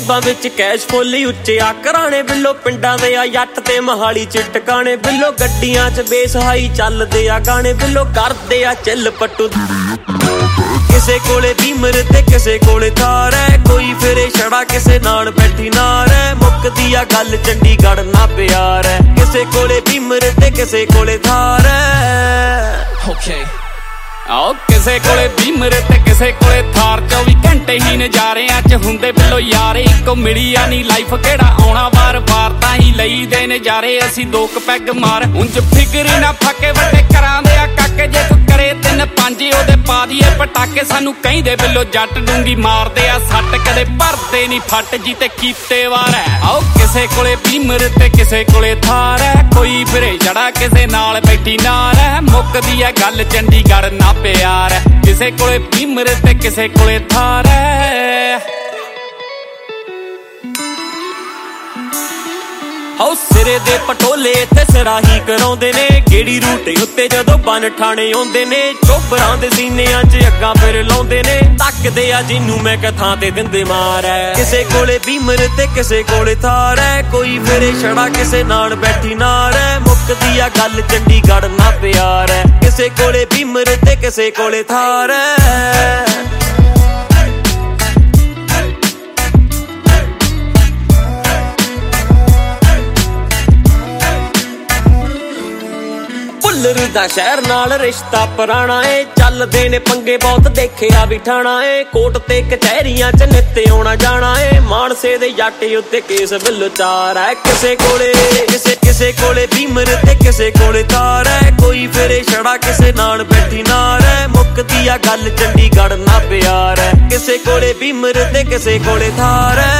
ਜੇਬਾਂ ਵਿੱਚ ਕੈਸ਼ ਫੁੱਲ ਉੱਚੇ ਆ ਘਰਾਣੇ ਬਿੱਲੋ ਪਿੰਡਾਂ ਦੇ ਆ ਜੱਟ ਤੇ ਮਹਾਲੀ ਚ ਟਿਕਾਣੇ ਬਿੱਲੋ ਗੱਡੀਆਂ ਚ ਬੇਸਹਾਈ ਚੱਲਦੇ ਆ ਗਾਣੇ ਬਿੱਲੋ ਕਰਦੇ ਆ ਚੱਲ ਪੱਟੂ ਕਿਸੇ ਕੋਲੇ ਬੀਮਰ ਤੇ ਕਿਸੇ ਕੋਲੇ ਥਾਰ ਐ ਕੋਈ ਫਿਰੇ ਛੜਾ ਕਿਸੇ ਨਾਲ ਬੈਠੀ ਨਾਰ ਐ ਮੁੱਕਦੀ ਆ ਗੱਲ ਚੰਡੀਗੜ੍ਹ ਨਾ ਪਿਆਰ ਐ ਕਿਸੇ ਕੋਲੇ ਬੀਮਰ ਤੇ ਕਿਸੇ ਕੋਲੇ ਥਾਰ ਐ ਓਕੇ ਆਓ ਕਿਸੇ ਕੋਲੇ ਬੀਮਰ ਤੇ ਕਿਸੇ ਕੋਲੇ ਥਾਰ 24 ਘੰਟੇ ਹੀ ਨਜ਼ਾਰਿਆਂ ਚ ਹੁੰਦੇ ਬਿੱਲੋ ਯਾਰ ਇੱਕੋ ਮਿਲੀ ਆ ਨੀ ਲਾਈਫ ਕਿਹੜਾ ਆਉਣਾ ਵਾਰ-ਵਾਰ ਤਾਂ ਹੀ ਲਈਦੇ ਨਜ਼ਾਰੇ ਅਸੀਂ ਦੋ ਕ ਪੈਗ ਮਾਰ ਉਂਝ ਫਿਕਰੀ ਨਾ ਫਾਕੇ ਵੱਡੇ ਕਰਾਂ ਦੇ ਆ ਕਾਕੇ ਜੇ ਤੂੰ ਕਰੇ 3-5 ਉਹਦੇ ਪਾ ਦੀਏ ਪਟਾਕੇ ਸਾਨੂੰ ਕਹਿੰਦੇ ਬਿੱਲੋ ਜੱਟ ਡੂੰਗੀ ਮਾਰਦੇ ਆ ਸੱਟ ਕਦੇ ਭਰਦੇ ਨੀ ਫੱਟ ਜੀ ਤੇ ਕੀਤੇ ਵਾਰ ਐ ਆਓ ਕਿਸੇ ਕੋਲੇ ਬੀਮਰ ਤੇ ਕਿਸੇ ਕੋਲੇ ਥਾਰ ਐ ਕੋਈ ਫਿਰੇ ਜੜਾ ਕਿਸੇ ਨਾਲ ਬੈਠੀ ਨਾਰ ਐ ਮੁੱਕਦੀ ਐ ਗੱਲ ਚੰਡੀਗੜ੍ਹ ਨਾ ਪਿਆਰ ਐ ਕਿਸੇ ਕੋਲੇ ਬੀਮਰ ਤੇ ਕਿਸੇ ਕੋਲੇ ਥਾਰ ਐ ਹਾਉ ਸਿਰੇ ਦੇ ਪਟੋਲੇ ਤੇ ਸਰਾਹੀ ਕਰਾਉਂਦੇ ਨੇ ਗੇੜੀ ਰੂਟ ਉੱਤੇ ਜਦੋਂ ਬਨ ਠਾਣੇ ਆਉਂਦੇ ਨੇ ਚੋਬਰਾਂ ਦੇ ਸੀਨਿਆਂ 'ਚ ਅੱਗਾਂ ਫਿਰ ਲਾਉਂਦੇ ਨੇ ਤੱਕਦੇ ਆ ਜਿਹਨੂੰ ਮੈਂ ਕਥਾਂ ਤੇ ਦਿੰਦੇ ਮਾਰ ਐ ਕਿਸੇ ਕੋਲੇ ਬੀਮਰ ਤੇ ਕਿਸੇ ਕੋਲੇ ਥਾਰ ਐ ਕੋਈ ਫਿਰੇ ਛੜਾ ਕਿਸੇ ਨਾਲ ਬੈਠੀ ਨਾਰ ਐ ਮੁੱਕਦੀ ਆ ਗੱਲ ਚੰਡੀਗੜ੍ਹ ਨਾ ਪਿਆਰ ਐ ਕਿਸੇ ਕੋਲੇ ਬੀਮਰ ਤੇ ਕਿਸੇ ਕੋਲੇ ਥਾਰ ਐ ਭੁੱਲਰ ਦਾ ਸ਼ਹਿਰ ਨਾਲ ਰਿਸ਼ਤਾ ਪੁਰਾਣਾ ਏ ਚੱਲਦੇ ਨੇ ਪੰਗੇ ਬਹੁਤ ਦੇਖਿਆ ਵੀ ਠਾਣਾ ਏ ਕੋਰਟ ਤੇ ਕਚਹਿਰੀਆਂ ਚ ਨਿੱਤ ਆਉਣਾ ਜਾਣਾ ਏ ਮਾਨਸੇ ਦੇ ਜੱਟ ਉੱਤੇ ਕੇਸ ਬਿੱਲੋ ਚਾਰ ਐ ਕਿਸੇ ਕੋਲੇ ਬੀਮਰ ਤੇ ਕਿਸੇ ਕੋਲੇ ਥਾਰ ਐ ਕੋਈ ਫਿਰੇ ਛੜਾ ਕਿਸੇ ਨਾਲ ਬੈਠੀ ਨਾਰ ਐ ਮੁੱਕਦੀ ਆ ਗੱਲ ਚੰਡੀਗੜ੍ਹ ਨਾ ਪਿਆਰ ਐ ਕਿਸੇ ਕੋਲੇ ਬੀਮਰ ਤੇ ਕਿਸੇ ਕੋਲੇ ਥਾਰ ਐ